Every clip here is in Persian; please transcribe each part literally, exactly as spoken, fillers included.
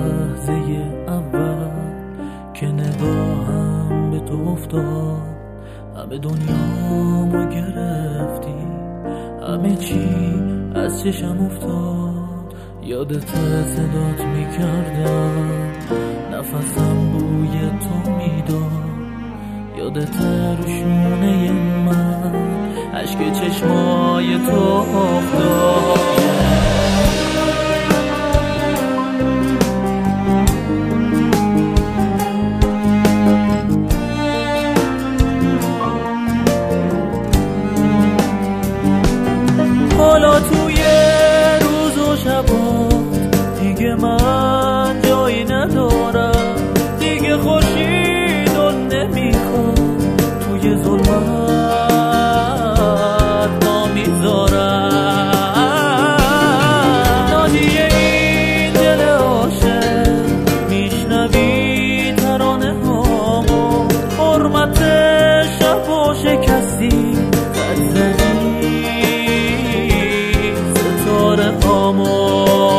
لحظه اول که نگاهم به تو افتاد، همه دنیامو گرفتی، همه چی از چشم افتاد. یادت صدات میکردم، نفسم بوی تو میداد، یادت رو شونه من عشق چشمای تو افتاد. حالا توی روز و شبات دیگه من جایی ندارم، دیگه خورشیدو نمیخوام، توی ظلمت ما میذارم. نادیه این دل عاشق میشنوی ترانه هامو، حرمت شب و شکستی زد زدی ستاره هامو.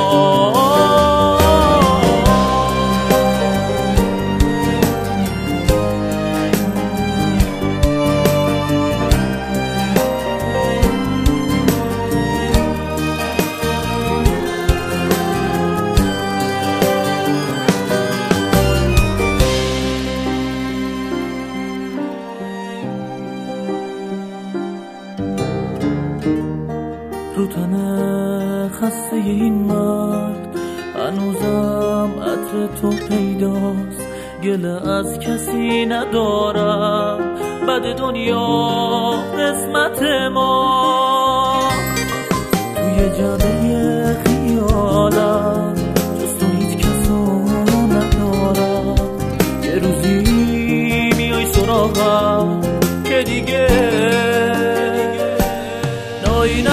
رو تنه خسته این مرد هنوزم عطر تو پیداست، گله از کسی ندارم، بد دنیا قسمت ما. توی جبه خیالم جز تو هیچ کسو ندارم، یه روزی میای سراغم که دیگه نایی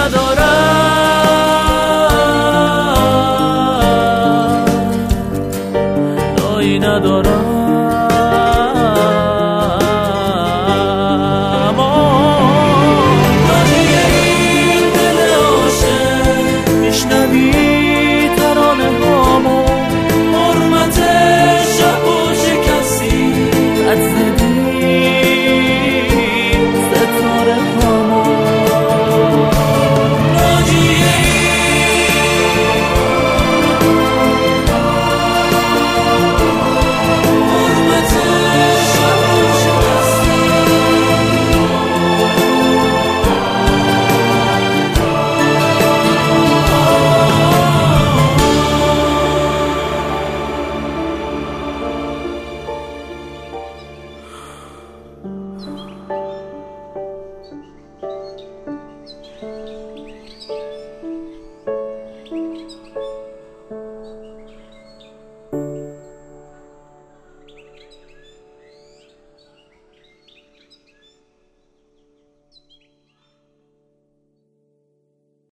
ندارم، نایی ندارم.